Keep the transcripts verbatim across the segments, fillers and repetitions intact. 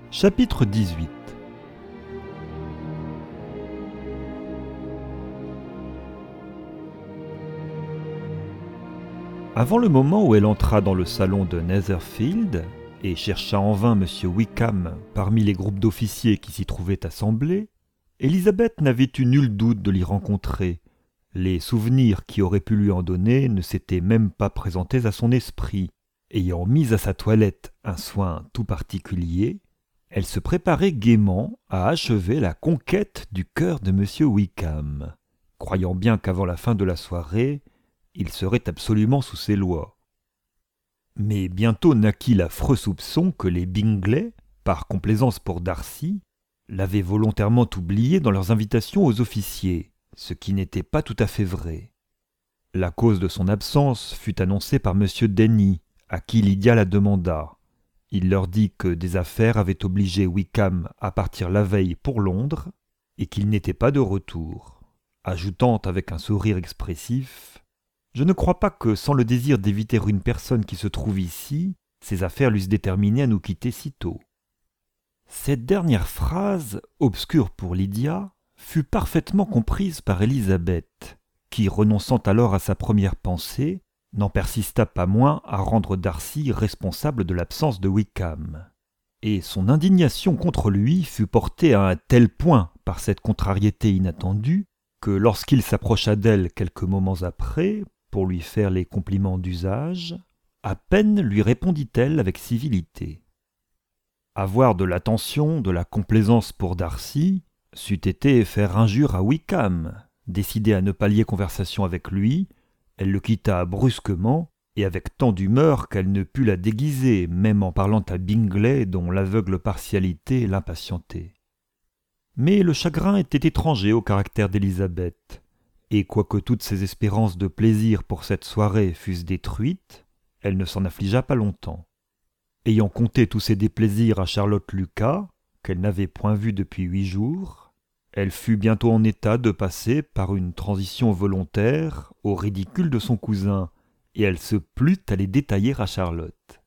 Chapitre dix-huit. Avant le moment où elle entra dans le salon de Netherfield et chercha en vain Monsieur Wickham parmi les groupes d'officiers qui s'y trouvaient assemblés, Élisabeth n'avait eu nul doute de l'y rencontrer. Les souvenirs qui auraient pu lui en donner ne s'étaient même pas présentés à son esprit. Ayant mis à sa toilette un soin tout particulier, elle se préparait gaiement à achever la conquête du cœur de Monsieur Wickham, croyant bien qu'avant la fin de la soirée, il serait absolument sous ses lois. Mais bientôt naquit l'affreux soupçon que les Bingley, par complaisance pour Darcy, l'avaient volontairement oublié dans leurs invitations aux officiers, ce qui n'était pas tout à fait vrai. La cause de son absence fut annoncée par Monsieur Denny, à qui Lydia la demanda. Il leur dit que des affaires avaient obligé Wickham à partir la veille pour Londres et qu'il n'était pas de retour, ajoutant avec un sourire expressif « Je ne crois pas que, sans le désir d'éviter une personne qui se trouve ici, ces affaires l'eussent déterminé à nous quitter si tôt. » Cette dernière phrase, obscure pour Lydia, fut parfaitement comprise par Élisabeth, qui, renonçant alors à sa première pensée, n'en persista pas moins à rendre Darcy responsable de l'absence de Wickham. Et son indignation contre lui fut portée à un tel point par cette contrariété inattendue que lorsqu'il s'approcha d'elle quelques moments après, pour lui faire les compliments d'usage, à peine lui répondit-elle avec civilité. Avoir de l'attention, de la complaisance pour Darcy, c'eût été faire injure à Wickham. Décidée à ne pas lier conversation avec lui, elle le quitta brusquement et avec tant d'humeur qu'elle ne put la déguiser, même en parlant à Bingley dont l'aveugle partialité l'impatientait. Mais le chagrin était étranger au caractère d'Élisabeth, et quoique toutes ses espérances de plaisir pour cette soirée fussent détruites, elle ne s'en affligea pas longtemps. Ayant conté tous ses déplaisirs à Charlotte Lucas, qu'elle n'avait point vue depuis huit jours, elle fut bientôt en état de passer par une transition volontaire au ridicule de son cousin, et elle se plut à les détailler à Charlotte.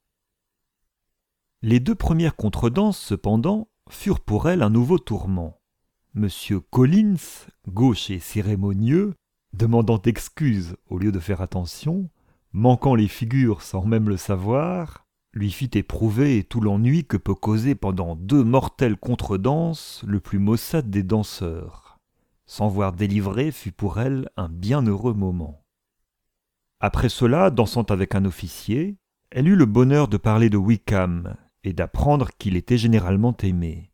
Les deux premières contredanses, cependant, furent pour elle un nouveau tourment. Monsieur Collins, gauche et cérémonieux, demandant excuse au lieu de faire attention, manquant les figures sans même le savoir, lui fit éprouver tout l'ennui que peut causer pendant deux mortelles contredanses le plus maussade des danseurs. S'en voir délivrée fut pour elle un bien heureux moment. Après cela, dansant avec un officier, elle eut le bonheur de parler de Wickham et d'apprendre qu'il était généralement aimé.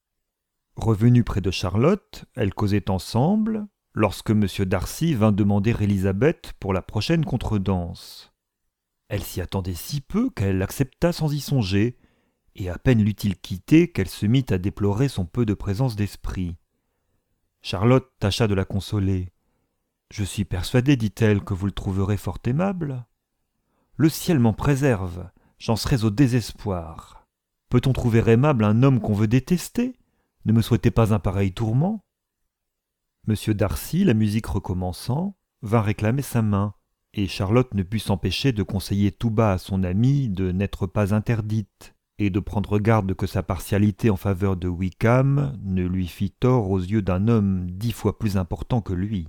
Revenue près de Charlotte, elles causaient ensemble, lorsque M. Darcy vint demander Élisabeth pour la prochaine contredanse. Elle s'y attendait si peu qu'elle accepta sans y songer, et à peine l'eut-il quittée qu'elle se mit à déplorer son peu de présence d'esprit. Charlotte tâcha de la consoler. « Je suis persuadée, dit-elle, que vous le trouverez fort aimable. Le ciel m'en préserve, j'en serais au désespoir. Peut-on trouver aimable un homme qu'on veut détester ? Ne me souhaitez pas un pareil tourment. » Monsieur Darcy, la musique recommençant, vint réclamer sa main, et Charlotte ne put s'empêcher de conseiller tout bas à son amie de n'être pas interdite, et de prendre garde que sa partialité en faveur de Wickham ne lui fît tort aux yeux d'un homme dix fois plus important que lui.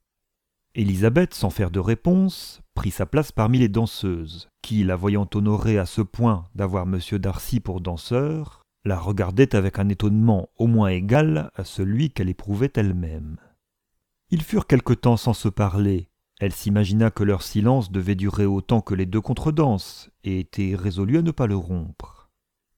Élisabeth, sans faire de réponse, prit sa place parmi les danseuses, qui, la voyant honorée à ce point d'avoir Monsieur Darcy pour danseur, la regardaient avec un étonnement au moins égal à celui qu'elle éprouvait elle-même. Ils furent quelque temps sans se parler. Elle s'imagina que leur silence devait durer autant que les deux contredanses, et était résolue à ne pas le rompre.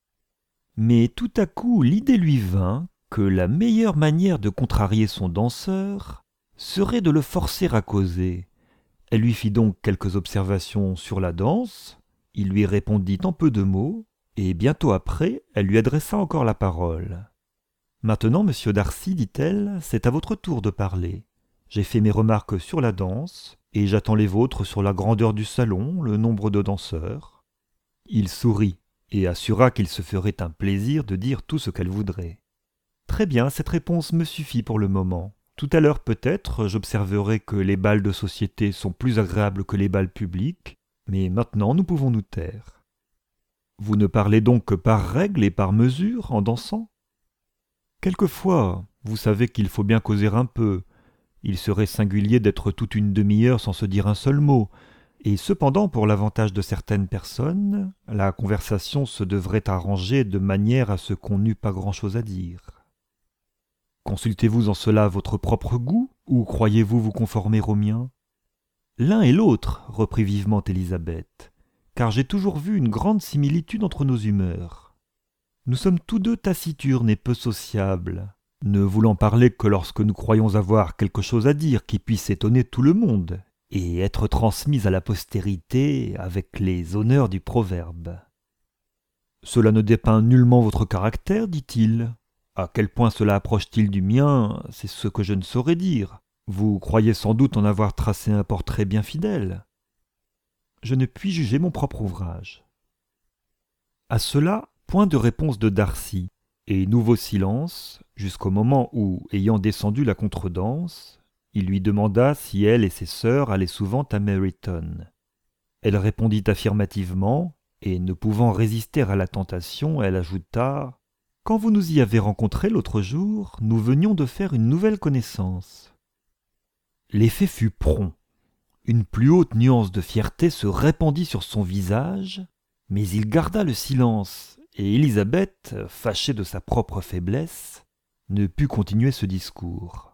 Mais tout à coup l'idée lui vint que la meilleure manière de contrarier son danseur serait de le forcer à causer. Elle lui fit donc quelques observations sur la danse, il lui répondit en peu de mots, et bientôt après elle lui adressa encore la parole. « Maintenant, monsieur Darcy, dit-elle, c'est à votre tour de parler. J'ai fait mes remarques sur la danse, et j'attends les vôtres sur la grandeur du salon, le nombre de danseurs. » Il sourit, et assura qu'il se ferait un plaisir de dire tout ce qu'elle voudrait. « Très bien, cette réponse me suffit pour le moment. Tout à l'heure peut-être, j'observerai que les bals de société sont plus agréables que les bals publics, mais maintenant nous pouvons nous taire. » Vous ne parlez donc que par règle et par mesure en dansant? Quelquefois, vous savez qu'il faut bien causer un peu. Il serait singulier d'être toute une demi-heure sans se dire un seul mot, et cependant, pour l'avantage de certaines personnes, la conversation se devrait arranger de manière à ce qu'on n'eût pas grand-chose à dire. Consultez-vous en cela votre propre goût, ou croyez-vous vous conformer au mien? L'un et l'autre, reprit vivement Élisabeth, car j'ai toujours vu une grande similitude entre nos humeurs. Nous sommes tous deux taciturnes et peu sociables, ne voulant parler que lorsque nous croyons avoir quelque chose à dire qui puisse étonner tout le monde, et être transmise à la postérité avec les honneurs du proverbe. Cela ne dépeint nullement votre caractère, dit-il. À quel point cela approche-t-il du mien, c'est ce que je ne saurais dire. Vous croyez sans doute en avoir tracé un portrait bien fidèle. Je ne puis juger mon propre ouvrage. À cela, point de réponse de Darcy, et nouveau silence, jusqu'au moment où, ayant descendu la contredanse, il lui demanda si elle et ses sœurs allaient souvent à Meryton. Elle répondit affirmativement, et ne pouvant résister à la tentation, elle ajouta « Quand vous nous y avez rencontrés l'autre jour, nous venions de faire une nouvelle connaissance. » L'effet fut prompt. Une plus haute nuance de fierté se répandit sur son visage, mais il garda le silence, et Élisabeth, fâchée de sa propre faiblesse, ne put continuer ce discours.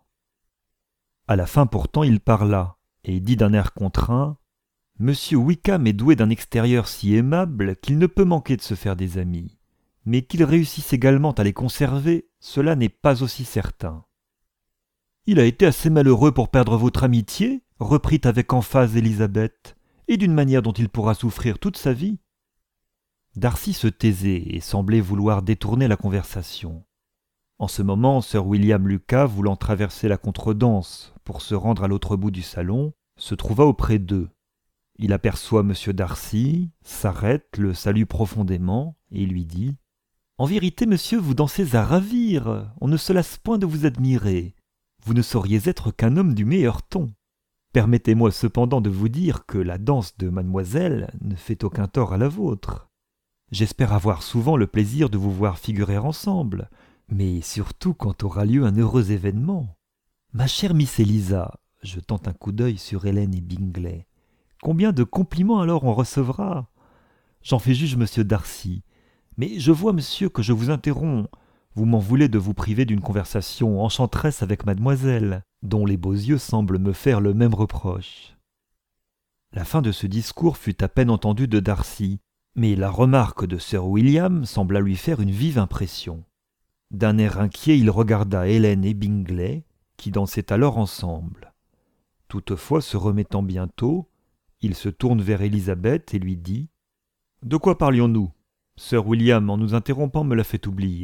À la fin pourtant il parla, et dit d'un air contraint « Monsieur Wickham est doué d'un extérieur si aimable qu'il ne peut manquer de se faire des amis, mais qu'il réussisse également à les conserver, cela n'est pas aussi certain. » « Il a été assez malheureux pour perdre votre amitié, reprit avec emphase Élisabeth, et d'une manière dont il pourra souffrir toute sa vie. » Darcy se taisait et semblait vouloir détourner la conversation. En ce moment, sir William Lucas, voulant traverser la contredanse pour se rendre à l'autre bout du salon, se trouva auprès d'eux. Il aperçoit M. Darcy, s'arrête, le salue profondément et lui dit « En vérité, monsieur, vous dansez à ravir, on ne se lasse point de vous admirer. Vous ne sauriez être qu'un homme du meilleur ton. Permettez-moi cependant de vous dire que la danse de mademoiselle ne fait aucun tort à la vôtre. J'espère avoir souvent le plaisir de vous voir figurer ensemble, mais surtout quand aura lieu un heureux événement. Ma chère Miss Élisa, jetant un coup d'œil sur Hélène et Bingley, combien de compliments alors on recevra? J'en fais juge monsieur Darcy. Mais je vois, monsieur, que je vous interromps. Vous m'en voulez de vous priver d'une conversation enchanteresse avec mademoiselle, dont les beaux yeux semblent me faire le même reproche. » La fin de ce discours fut à peine entendue de Darcy, mais la remarque de sir William sembla lui faire une vive impression. D'un air inquiet, il regarda Hélène et Bingley, qui dansaient alors ensemble. Toutefois, se remettant bientôt, il se tourne vers Élisabeth et lui dit « De quoi parlions-nous? Sir William, en nous interrompant, me l'a fait oublier. »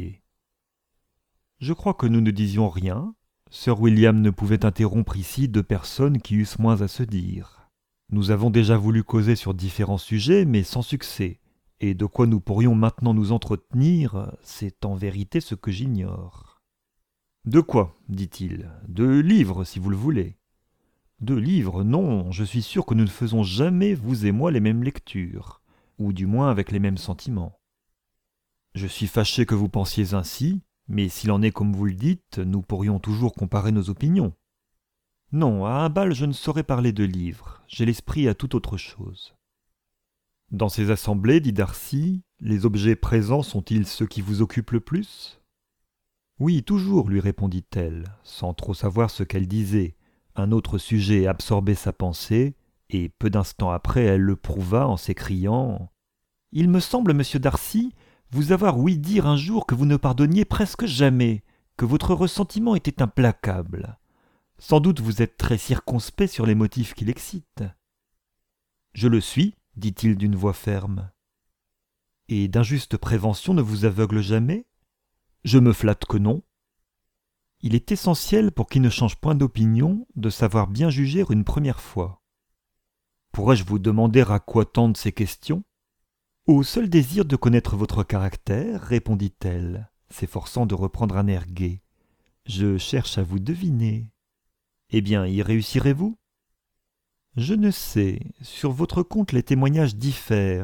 Je crois que nous ne disions rien. Sir William ne pouvait interrompre ici deux personnes qui eussent moins à se dire. Nous avons déjà voulu causer sur différents sujets, mais sans succès, et de quoi nous pourrions maintenant nous entretenir, c'est en vérité ce que j'ignore. « De quoi, dit-il, de livres, si vous le voulez. »« De livres, non, je suis sûr que nous ne faisons jamais, vous et moi, les mêmes lectures, ou du moins avec les mêmes sentiments. Je suis fâché que vous pensiez ainsi, mais s'il en est comme vous le dites, nous pourrions toujours comparer nos opinions. Non, à un bal je ne saurais parler de livres, j'ai l'esprit à toute autre chose. » Dans ces assemblées, dit Darcy, les objets présents sont-ils ceux qui vous occupent le plus? Oui, toujours, lui répondit-elle, sans trop savoir ce qu'elle disait. Un autre sujet absorbait sa pensée, et peu d'instants après elle le prouva en s'écriant « Il me semble, monsieur Darcy, vous avoir ouï dire un jour que vous ne pardonniez presque jamais, que votre ressentiment était implacable. Sans doute vous êtes très circonspect sur les motifs qui l'excitent. »« Je le suis, dit-il d'une voix ferme. »« Et d'injustes préventions ne vous aveuglent jamais? »« Je me flatte que non. » Il est essentiel pour qui ne change point d'opinion de savoir bien juger une première fois. Pourrais-je vous demander à quoi tendent ces questions? Au seul désir de connaître votre caractère, répondit-elle, s'efforçant de reprendre un air gai. Je cherche à vous deviner. Eh bien, y réussirez-vous? Je ne sais. Sur votre compte, les témoignages diffèrent,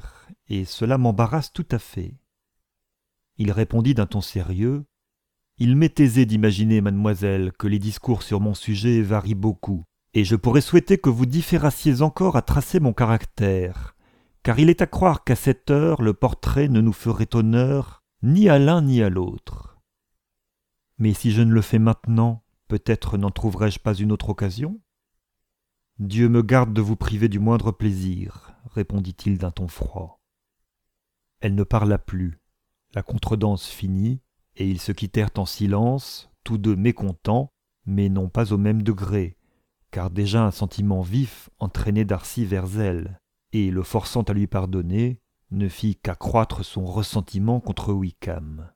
et cela m'embarrasse tout à fait. » Il répondit d'un ton sérieux. « Il m'est aisé d'imaginer, mademoiselle, que les discours sur mon sujet varient beaucoup, et je pourrais souhaiter que vous différassiez encore à tracer mon caractère, car il est à croire qu'à cette heure le portrait ne nous ferait honneur ni à l'un ni à l'autre. Mais si je ne le fais maintenant, peut-être n'en trouverai-je pas une autre occasion ? » « Dieu me garde de vous priver du moindre plaisir, » répondit-il d'un ton froid. Elle ne parla plus. La contredanse finit, et ils se quittèrent en silence, tous deux mécontents, mais non pas au même degré, car déjà un sentiment vif entraînait Darcy vers elle, et, le forçant à lui pardonner, ne fit qu'accroître son ressentiment contre Wickham.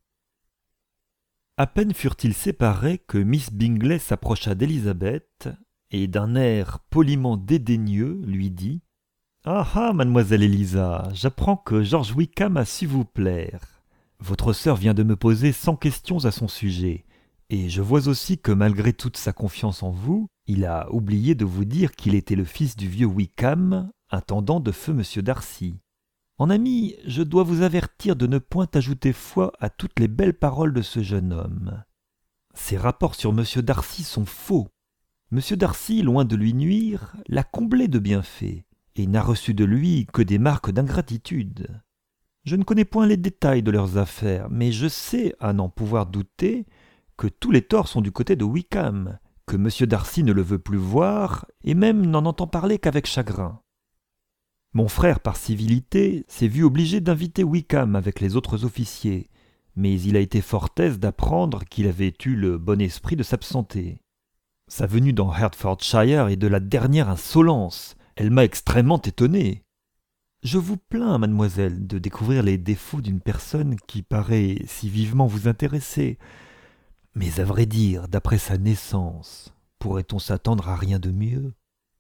À peine furent-ils séparés que Miss Bingley s'approcha d'Élisabeth, et d'un air poliment dédaigneux lui dit « Ah ah, mademoiselle Élisa, j'apprends que George Wickham a su vous plaire. Votre sœur vient de me poser cent questions à son sujet, et je vois aussi que malgré toute sa confiance en vous, il a oublié de vous dire qu'il était le fils du vieux Wickham, intendant de feu monsieur Darcy. En ami, je dois vous avertir de ne point ajouter foi à toutes les belles paroles de ce jeune homme. Ses rapports sur monsieur Darcy sont faux. Monsieur Darcy, loin de lui nuire, l'a comblé de bienfaits, et n'a reçu de lui que des marques d'ingratitude. Je ne connais point les détails de leurs affaires, mais je sais, à n'en pouvoir douter, que tous les torts sont du côté de Wickham, que monsieur Darcy ne le veut plus voir, et même n'en entend parler qu'avec chagrin. Mon frère, par civilité, s'est vu obligé d'inviter Wickham avec les autres officiers, mais il a été fort aise d'apprendre qu'il avait eu le bon esprit de s'absenter. Sa venue dans Hertfordshire est de la dernière insolence. Elle m'a extrêmement étonné. Je vous plains, mademoiselle, de découvrir les défauts d'une personne qui paraît si vivement vous intéresser. Mais à vrai dire, d'après sa naissance, pourrait-on s'attendre à rien de mieux ? »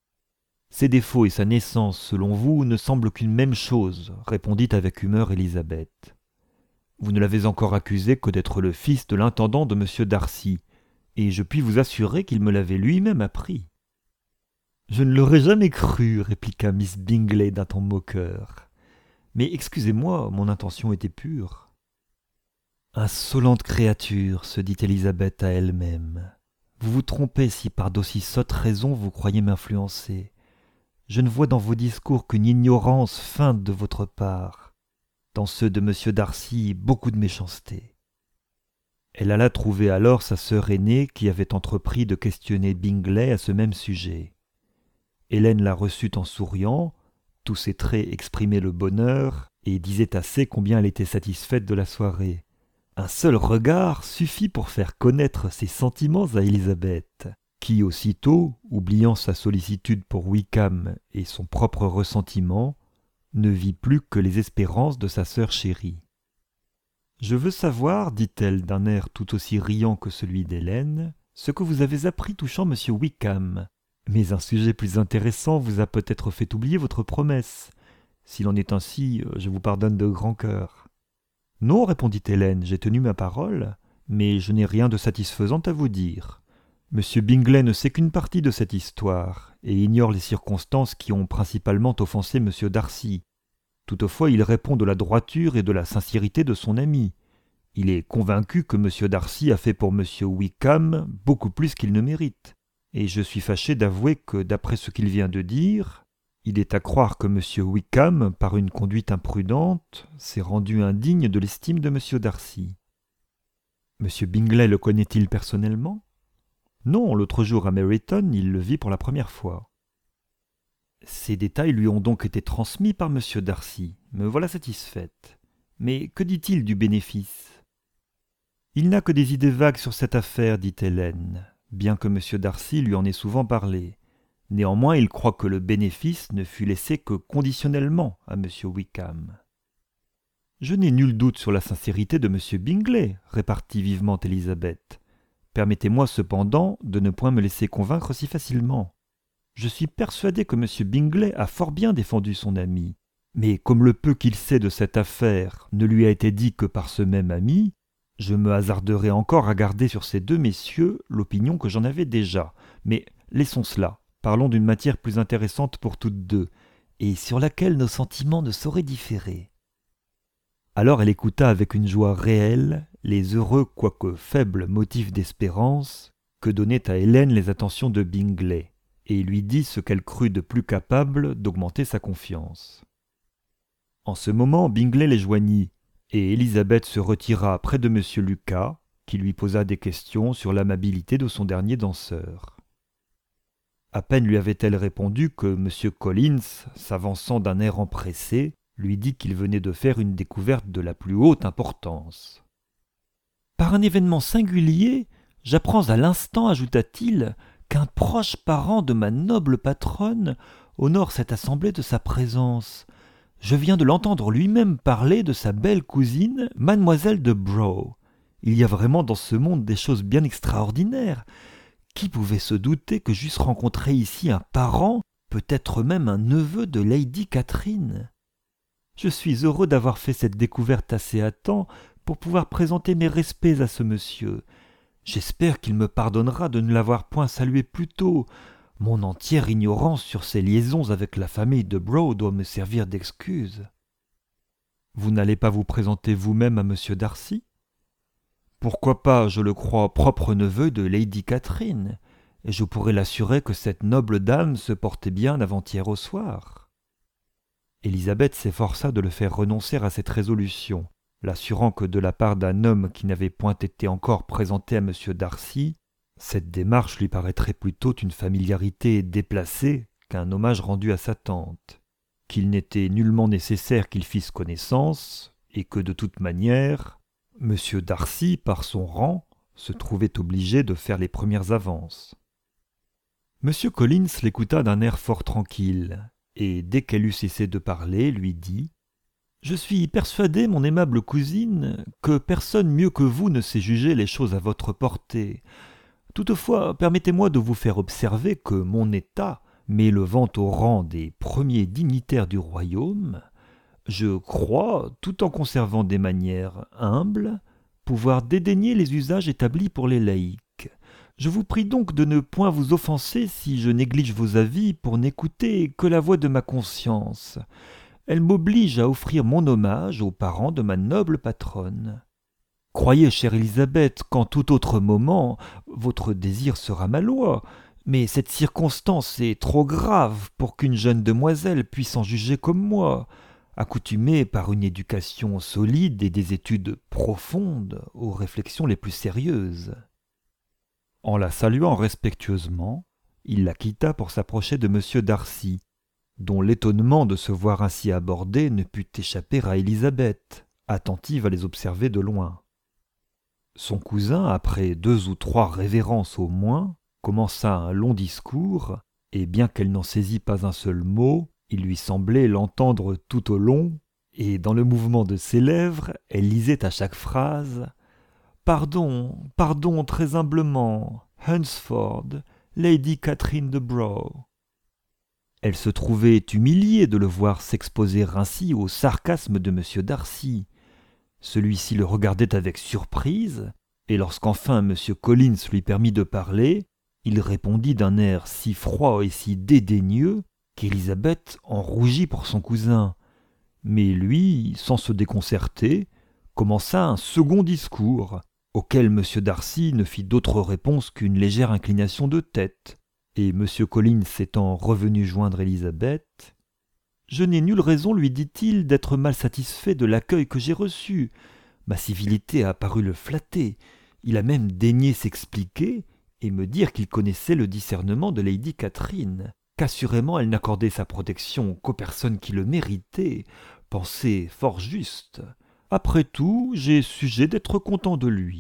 « Ses défauts et sa naissance, selon vous, ne semblent qu'une même chose, » répondit avec humeur Élisabeth. « Vous ne l'avez encore accusé que d'être le fils de l'intendant de monsieur Darcy, et je puis vous assurer qu'il me l'avait lui-même appris. »« Je ne l'aurais jamais cru, » répliqua Miss Bingley d'un ton moqueur. « Mais excusez-moi, mon intention était pure. »« Insolente créature, se dit Élisabeth à elle-même. Vous vous trompez si par d'aussi sottes raisons vous croyez m'influencer. Je ne vois dans vos discours qu'une ignorance feinte de votre part, dans ceux de monsieur Darcy beaucoup de méchanceté. » Elle alla trouver alors sa sœur aînée qui avait entrepris de questionner Bingley à ce même sujet. Hélène la reçut en souriant, tous ses traits exprimaient le bonheur et disaient assez combien elle était satisfaite de la soirée. Un seul regard suffit pour faire connaître ses sentiments à Élisabeth, qui aussitôt, oubliant sa sollicitude pour Wickham et son propre ressentiment, ne vit plus que les espérances de sa sœur chérie. « Je veux savoir, dit-elle d'un air tout aussi riant que celui d'Hélène, ce que vous avez appris touchant monsieur Wickham. Mais un sujet plus intéressant vous a peut-être fait oublier votre promesse. S'il en est ainsi, je vous pardonne de grand cœur. »« Non, répondit Hélène, j'ai tenu ma parole, mais je n'ai rien de satisfaisant à vous dire. Monsieur Bingley ne sait qu'une partie de cette histoire, et ignore les circonstances qui ont principalement offensé monsieur Darcy. Toutefois, il répond de la droiture et de la sincérité de son ami. Il est convaincu que monsieur Darcy a fait pour monsieur Wickham beaucoup plus qu'il ne mérite. Et je suis fâché d'avouer que, d'après ce qu'il vient de dire, il est à croire que monsieur Wickham, par une conduite imprudente, s'est rendu indigne de l'estime de monsieur Darcy. Monsieur Bingley le connaît-il personnellement ? Non, l'autre jour à Meryton, il le vit pour la première fois. Ces détails lui ont donc été transmis par monsieur Darcy. Me voilà satisfaite. Mais que dit-il du bénéfice ? Il n'a que des idées vagues sur cette affaire, dit Hélène, bien que monsieur Darcy lui en ait souvent parlé. Néanmoins, il croit que le bénéfice ne fut laissé que conditionnellement à monsieur Wickham. Je n'ai nul doute sur la sincérité de monsieur Bingley, répartit vivement Élisabeth. Permettez-moi cependant de ne point me laisser convaincre si facilement. Je suis persuadé que monsieur Bingley a fort bien défendu son ami, mais comme le peu qu'il sait de cette affaire ne lui a été dit que par ce même ami, je me hasarderai encore à garder sur ces deux messieurs l'opinion que j'en avais déjà. Mais laissons cela, parlons d'une matière plus intéressante pour toutes deux, et sur laquelle nos sentiments ne sauraient différer. » Alors elle écouta avec une joie réelle les heureux quoique faibles motifs d'espérance que donnaient à Hélène les attentions de Bingley, et lui dit ce qu'elle crut de plus capable d'augmenter sa confiance. En ce moment, Bingley les joignit, et Élisabeth se retira près de M. Lucas, qui lui posa des questions sur l'amabilité de son dernier danseur. À peine lui avait-elle répondu que M. Collins, s'avançant d'un air empressé, lui dit qu'il venait de faire une découverte de la plus haute importance. « Par un événement singulier, j'apprends à l'instant, ajouta-t-il, qu'un proche parent de ma noble patronne honore cette assemblée de sa présence. Je viens de l'entendre lui-même parler de sa belle cousine, mademoiselle de Brough. Il y a vraiment dans ce monde des choses bien extraordinaires. Qui pouvait se douter que j'eusse rencontré ici un parent, peut-être même un neveu de Lady Catherine ? Je suis heureux d'avoir fait cette découverte assez à temps pour pouvoir présenter mes respects à ce monsieur. J'espère qu'il me pardonnera de ne l'avoir point salué plus tôt. Mon entière ignorance sur ses liaisons avec la famille de Brough doit me servir d'excuse. »« Vous n'allez pas vous présenter vous-même à monsieur Darcy ? » ?»« Pourquoi pas, je le crois, propre neveu de Lady Catherine, et je pourrais l'assurer que cette noble dame se portait bien avant-hier au soir. » Élisabeth s'efforça de le faire renoncer à cette résolution, l'assurant que de la part d'un homme qui n'avait point été encore présenté à M. Darcy, cette démarche lui paraîtrait plutôt une familiarité déplacée qu'un hommage rendu à sa tante, qu'il n'était nullement nécessaire qu'ils fissent connaissance, et que de toute manière, M. Darcy, par son rang, se trouvait obligé de faire les premières avances. M. Collins l'écouta d'un air fort tranquille, et dès qu'elle eut cessé de parler, lui dit « Je suis persuadé, mon aimable cousine, que personne mieux que vous ne sait juger les choses à votre portée. Toutefois, permettez-moi de vous faire observer que mon état m'élevant au rang des premiers dignitaires du royaume, je crois, tout en conservant des manières humbles, pouvoir dédaigner les usages établis pour les laïcs. Je vous prie donc de ne point vous offenser si je néglige vos avis pour n'écouter que la voix de ma conscience. Elle m'oblige à offrir mon hommage aux parents de ma noble patronne. Croyez, chère Élisabeth, qu'en tout autre moment, votre désir sera ma loi, mais cette circonstance est trop grave pour qu'une jeune demoiselle puisse en juger comme moi, accoutumée par une éducation solide et des études profondes aux réflexions les plus sérieuses. » En la saluant respectueusement, il la quitta pour s'approcher de M. Darcy, dont l'étonnement de se voir ainsi abordé ne put échapper à Élisabeth, attentive à les observer de loin. Son cousin, après deux ou trois révérences au moins, commença un long discours, et bien qu'elle n'en saisit pas un seul mot, il lui semblait l'entendre tout au long, et dans le mouvement de ses lèvres, elle lisait à chaque phrase « Pardon, pardon très humblement, Hunsford, Lady Catherine de Brough. » Elle se trouvait humiliée de le voir s'exposer ainsi au sarcasme de M. Darcy. Celui-ci le regardait avec surprise, et lorsqu'enfin M. Collins lui permit de parler, il répondit d'un air si froid et si dédaigneux qu'Élisabeth en rougit pour son cousin. Mais lui, sans se déconcerter, commença un second discours, auquel M. Darcy ne fit d'autre réponse qu'une légère inclination de tête, et M. Collins étant revenu joindre Élisabeth, « Je n'ai nulle raison, lui dit-il, d'être mal satisfait de l'accueil que j'ai reçu. Ma civilité a paru le flatter. Il a même daigné s'expliquer et me dire qu'il connaissait le discernement de Lady Catherine, qu'assurément elle n'accordait sa protection qu'aux personnes qui le méritaient, pensée fort juste. Après tout, j'ai sujet d'être content de lui. »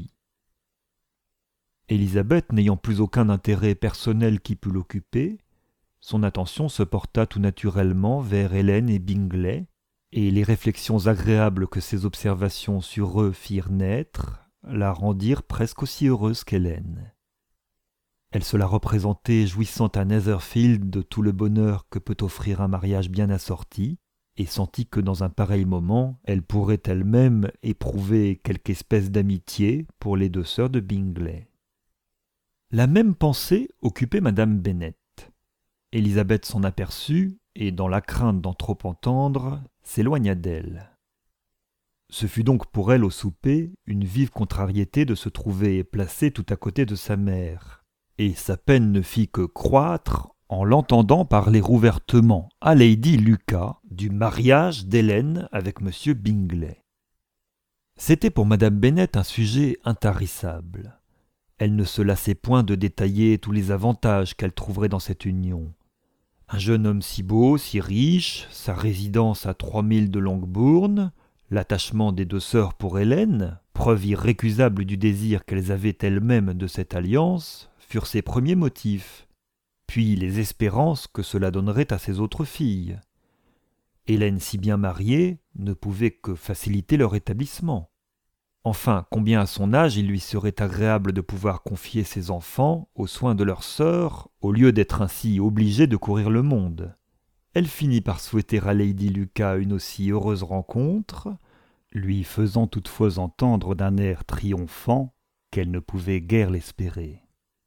Élisabeth, n'ayant plus aucun intérêt personnel qui pût l'occuper, son attention se porta tout naturellement vers Hélène et Bingley, et les réflexions agréables que ces observations sur eux firent naître la rendirent presque aussi heureuse qu'Hélène. Elle se la représentait jouissant à Netherfield de tout le bonheur que peut offrir un mariage bien assorti, et sentit que dans un pareil moment, elle pourrait elle-même éprouver quelque espèce d'amitié pour les deux sœurs de Bingley. La même pensée occupait madame Bennet. Élisabeth s'en aperçut et dans la crainte d'en trop entendre, s'éloigna d'elle. Ce fut donc pour elle au souper une vive contrariété de se trouver placée tout à côté de sa mère, et sa peine ne fit que croître en l'entendant parler ouvertement à Lady Lucas du mariage d'Hélène avec M. Bingley. C'était pour madame Bennet un sujet intarissable. Elle ne se lassait point de détailler tous les avantages qu'elle trouverait dans cette union. Un jeune homme si beau, si riche, sa résidence à trois milles de Longbourn, l'attachement des deux sœurs pour Hélène, preuve irrécusable du désir qu'elles avaient elles-mêmes de cette alliance, furent ses premiers motifs, puis les espérances que cela donnerait à ses autres filles. Hélène si bien mariée ne pouvait que faciliter leur établissement. Enfin, combien à son âge il lui serait agréable de pouvoir confier ses enfants aux soins de leur sœur, au lieu d'être ainsi obligée de courir le monde. Elle finit par souhaiter à Lady Lucas une aussi heureuse rencontre, lui faisant toutefois entendre d'un air triomphant qu'elle ne pouvait guère l'espérer.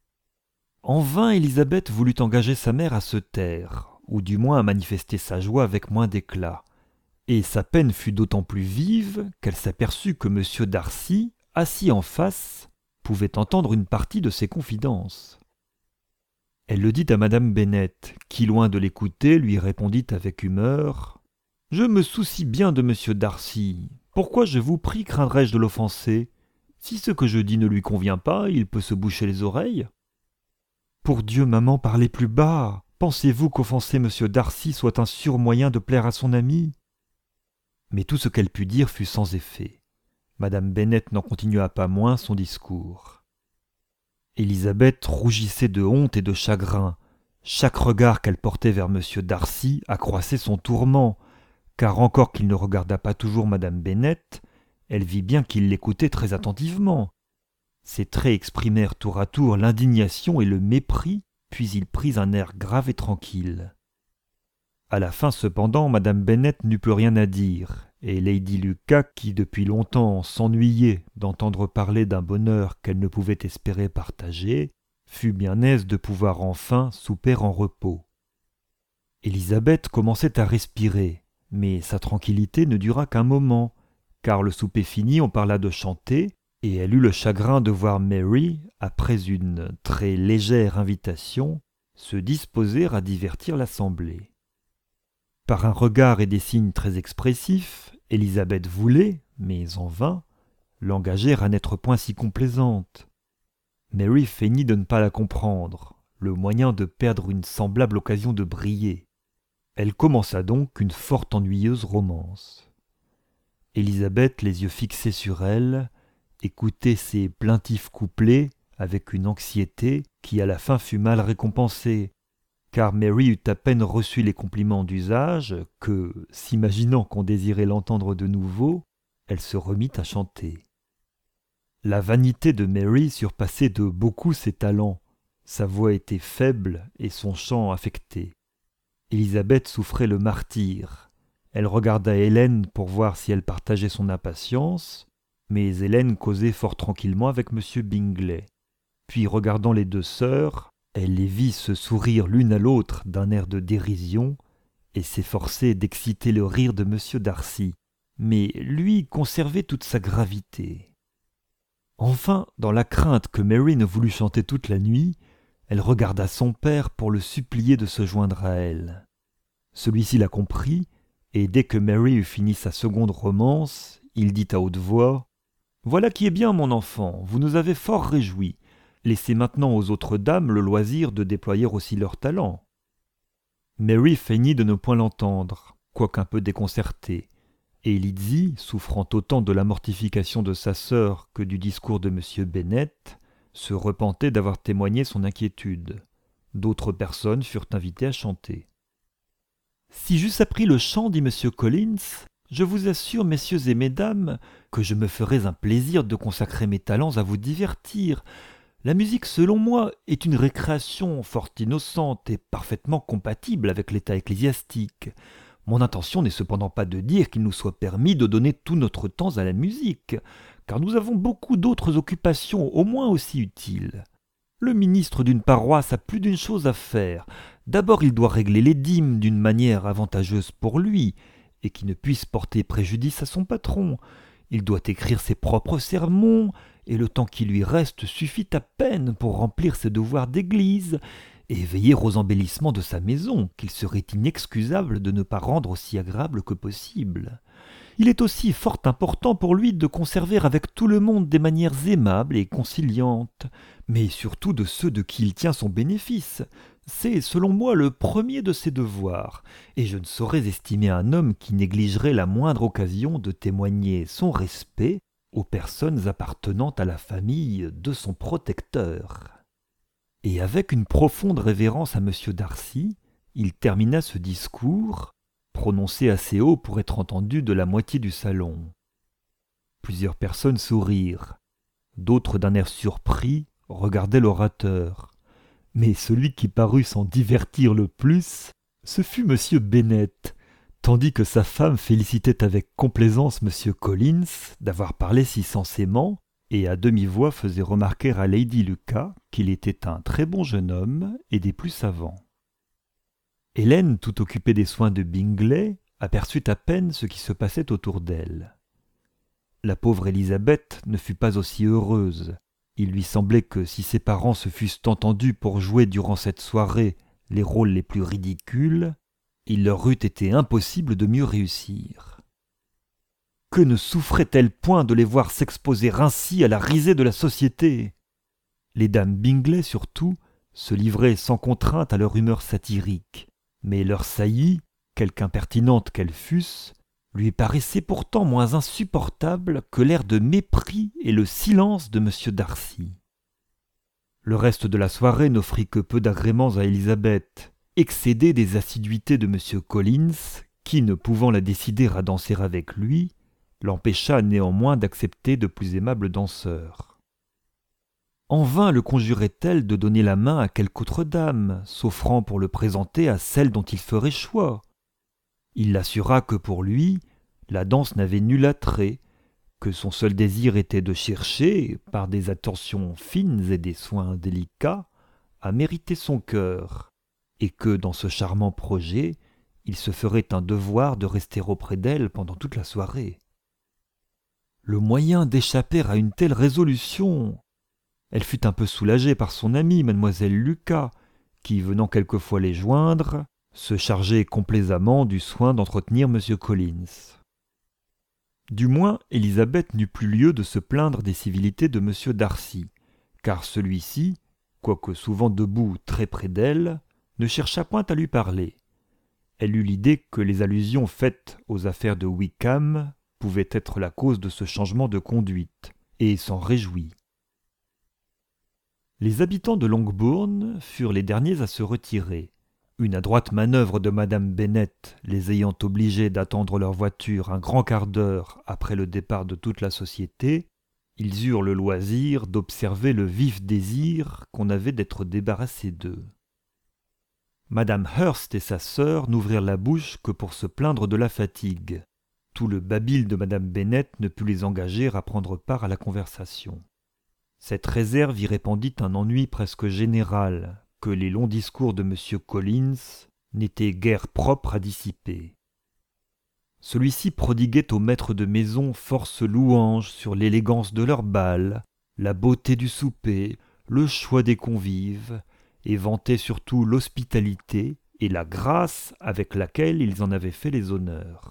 En vain Élisabeth voulut engager sa mère à se taire, ou du moins à manifester sa joie avec moins d'éclat, et sa peine fut d'autant plus vive qu'elle s'aperçut que M. Darcy, assis en face, pouvait entendre une partie de ses confidences. Elle le dit à madame Bennet, qui, loin de l'écouter, lui répondit avec humeur « Je me soucie bien de M. Darcy. Pourquoi, je vous prie, craindrais-je de l'offenser? Si ce que je dis ne lui convient pas, il peut se boucher les oreilles. » « Pour Dieu, maman, parlez plus bas. Pensez-vous qu'offenser M. Darcy soit un sûr moyen de plaire à son ami ?» Mais tout ce qu'elle put dire fut sans effet. Madame Bennet n'en continua pas moins son discours. Élisabeth rougissait de honte et de chagrin. Chaque regard qu'elle portait vers M. Darcy accroissait son tourment, car encore qu'il ne regardât pas toujours madame Bennet, elle vit bien qu'il l'écoutait très attentivement. Ses traits exprimèrent tour à tour l'indignation et le mépris, puis il prit un air grave et tranquille. À la fin cependant, madame Bennet n'eut plus rien à dire, et Lady Lucas, qui depuis longtemps s'ennuyait d'entendre parler d'un bonheur qu'elle ne pouvait espérer partager, fut bien aise de pouvoir enfin souper en repos. Élisabeth commençait à respirer, mais sa tranquillité ne dura qu'un moment, car le souper fini, on parla de chanter, et elle eut le chagrin de voir Mary, après une très légère invitation, se disposer à divertir l'assemblée. Par un regard et des signes très expressifs, Élisabeth voulait, mais en vain, l'engager à n'être point si complaisante. Mary feignit de ne pas la comprendre, le moyen de perdre une semblable occasion de briller. Elle commença donc une fort ennuyeuse romance. Élisabeth, les yeux fixés sur elle, écoutait ces plaintifs couplets avec une anxiété qui à la fin fut mal récompensée, car Mary eut à peine reçu les compliments d'usage que, s'imaginant qu'on désirait l'entendre de nouveau, elle se remit à chanter. La vanité de Mary surpassait de beaucoup ses talents. Sa voix était faible et son chant affecté. Élisabeth souffrait le martyre. Elle regarda Hélène pour voir si elle partageait son impatience, mais Hélène causait fort tranquillement avec M. Bingley. Puis, regardant les deux sœurs, elle les vit se sourire l'une à l'autre d'un air de dérision et s'efforcer d'exciter le rire de M. Darcy, mais lui conservait toute sa gravité. Enfin, dans la crainte que Mary ne voulût chanter toute la nuit, elle regarda son père pour le supplier de se joindre à elle. Celui-ci la comprit, et dès que Mary eut fini sa seconde romance, il dit à haute voix « Voilà qui est bien, mon enfant, vous nous avez fort réjouis. Laissez maintenant aux autres dames le loisir de déployer aussi leur talent. » Mary feignit de ne point l'entendre, quoiqu'un peu déconcertée, et Lizzie, souffrant autant de la mortification de sa sœur que du discours de M. Bennet, se repentait d'avoir témoigné son inquiétude. D'autres personnes furent invitées à chanter. « Si j'eusse appris le chant, dit M. Collins, je vous assure, messieurs et mesdames, que je me ferais un plaisir de consacrer mes talents à vous divertir. La musique, selon moi, est une récréation fort innocente et parfaitement compatible avec l'état ecclésiastique. Mon intention n'est cependant pas de dire qu'il nous soit permis de donner tout notre temps à la musique, car nous avons beaucoup d'autres occupations au moins aussi utiles. Le ministre d'une paroisse a plus d'une chose à faire. D'abord, il doit régler les dîmes d'une manière avantageuse pour lui, et qui ne puisse porter préjudice à son patron. Il doit écrire ses propres sermons, et le temps qui lui reste suffit à peine pour remplir ses devoirs d'église, et veiller aux embellissements de sa maison, qu'il serait inexcusable de ne pas rendre aussi agréable que possible. Il est aussi fort important pour lui de conserver avec tout le monde des manières aimables et conciliantes, mais surtout de ceux de qui il tient son bénéfice. C'est, selon moi, le premier de ses devoirs, et je ne saurais estimer un homme qui négligerait la moindre occasion de témoigner son respect aux personnes appartenant à la famille de son protecteur. Et avec une profonde révérence à M. Darcy, il termina ce discours, prononcé assez haut pour être entendu de la moitié du salon. Plusieurs personnes sourirent, d'autres d'un air surpris regardaient l'orateur. Mais celui qui parut s'en divertir le plus, ce fut M. Bennet, tandis que sa femme félicitait avec complaisance M. Collins d'avoir parlé si sensément, et à demi-voix faisait remarquer à Lady Lucas qu'il était un très bon jeune homme et des plus savants. Hélène, tout occupée des soins de Bingley, aperçut à peine ce qui se passait autour d'elle. La pauvre Élisabeth ne fut pas aussi heureuse. Il lui semblait que si ses parents se fussent entendus pour jouer durant cette soirée les rôles les plus ridicules, il leur eût été impossible de mieux réussir. Que ne souffrait-elle point de les voir s'exposer ainsi à la risée de la société? Les dames Bingley, surtout, se livraient sans contrainte à leur humeur satirique, mais leurs saillies, quelque impertinentes qu'elles fussent, lui paraissaient pourtant moins insupportables que l'air de mépris et le silence de M. Darcy. Le reste de la soirée n'offrit que peu d'agréments à Élisabeth, excédée des assiduités de M. Collins, qui, ne pouvant la décider à danser avec lui, l'empêcha néanmoins d'accepter de plus aimables danseurs. En vain le conjurait-elle de donner la main à quelque autre dame, s'offrant pour le présenter à celle dont il ferait choix. Il l'assura que pour lui, la danse n'avait nul attrait, que son seul désir était de chercher, par des attentions fines et des soins délicats, à mériter son cœur, et que dans ce charmant projet, il se ferait un devoir de rester auprès d'elle pendant toute la soirée. Le moyen d'échapper à une telle résolution! Elle fut un peu soulagée par son amie, mademoiselle Lucas, qui, venant quelquefois les joindre, se chargeait complaisamment du soin d'entretenir M. Collins. Du moins, Élisabeth n'eut plus lieu de se plaindre des civilités de M. Darcy, car celui-ci, quoique souvent debout très près d'elle, ne chercha point à lui parler. Elle eut l'idée que les allusions faites aux affaires de Wickham pouvaient être la cause de ce changement de conduite, et s'en réjouit. Les habitants de Longbourn furent les derniers à se retirer. Une adroite manœuvre de madame Bennet les ayant obligés d'attendre leur voiture un grand quart d'heure après le départ de toute la société, ils eurent le loisir d'observer le vif désir qu'on avait d'être débarrassés d'eux. Madame Hurst et sa sœur n'ouvrirent la bouche que pour se plaindre de la fatigue. Tout le babil de madame Bennet ne put les engager à prendre part à la conversation. Cette réserve y répandit un ennui presque général, que les longs discours de M. Collins n'étaient guère propres à dissiper. Celui-ci prodiguait aux maîtres de maison force louanges sur l'élégance de leur bal, la beauté du souper, le choix des convives, et vantait surtout l'hospitalité et la grâce avec laquelle ils en avaient fait les honneurs.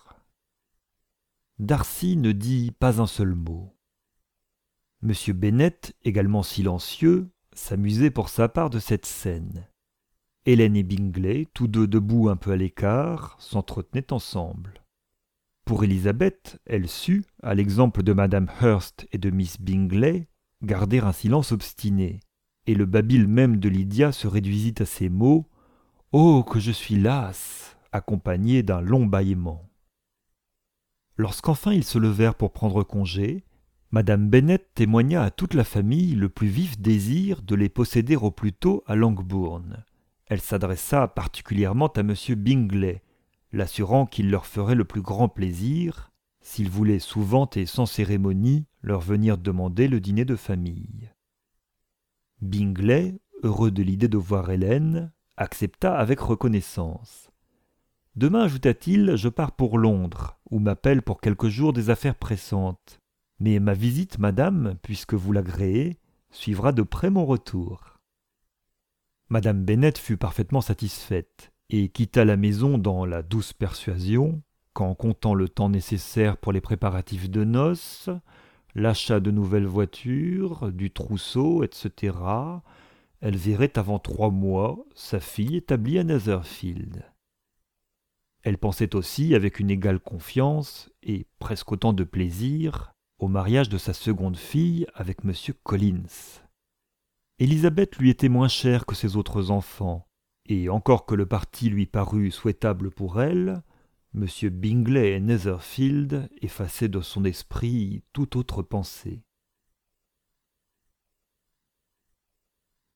Darcy ne dit pas un seul mot. M. Bennet, également silencieux, s'amusait pour sa part de cette scène. Hélène et Bingley, tous deux debout un peu à l'écart, s'entretenaient ensemble. Pour Élisabeth, elle sut, à l'exemple de madame Hurst et de miss Bingley, garder un silence obstiné, et le babil même de Lydia se réduisit à ces mots « Oh, que je suis lasse !» accompagnés d'un long bâillement. Lorsqu'enfin ils se levèrent pour prendre congé, madame Bennet témoigna à toute la famille le plus vif désir de les posséder au plus tôt à Longbourn. Elle s'adressa particulièrement à M. Bingley, l'assurant qu'il leur ferait le plus grand plaisir, s'ils voulaient souvent et sans cérémonie leur venir demander le dîner de famille. Bingley, heureux de l'idée de voir Hélène, accepta avec reconnaissance. Demain, ajouta-t-il, je pars pour Londres, où m'appellent pour quelques jours des affaires pressantes. Mais ma visite, madame, puisque vous l'agréez, suivra de près mon retour. Madame Bennet fut parfaitement satisfaite, et quitta la maison dans la douce persuasion qu'en comptant le temps nécessaire pour les préparatifs de noces, l'achat de nouvelles voitures, du trousseau, et cetera, elle verrait avant trois mois sa fille établie à Netherfield. Elle pensait aussi, avec une égale confiance et presque autant de plaisir, au mariage de sa seconde fille avec M. Collins. Élisabeth lui était moins chère que ses autres enfants, et encore que le parti lui parût souhaitable pour elle, M. Bingley et Netherfield effaçaient de son esprit toute autre pensée.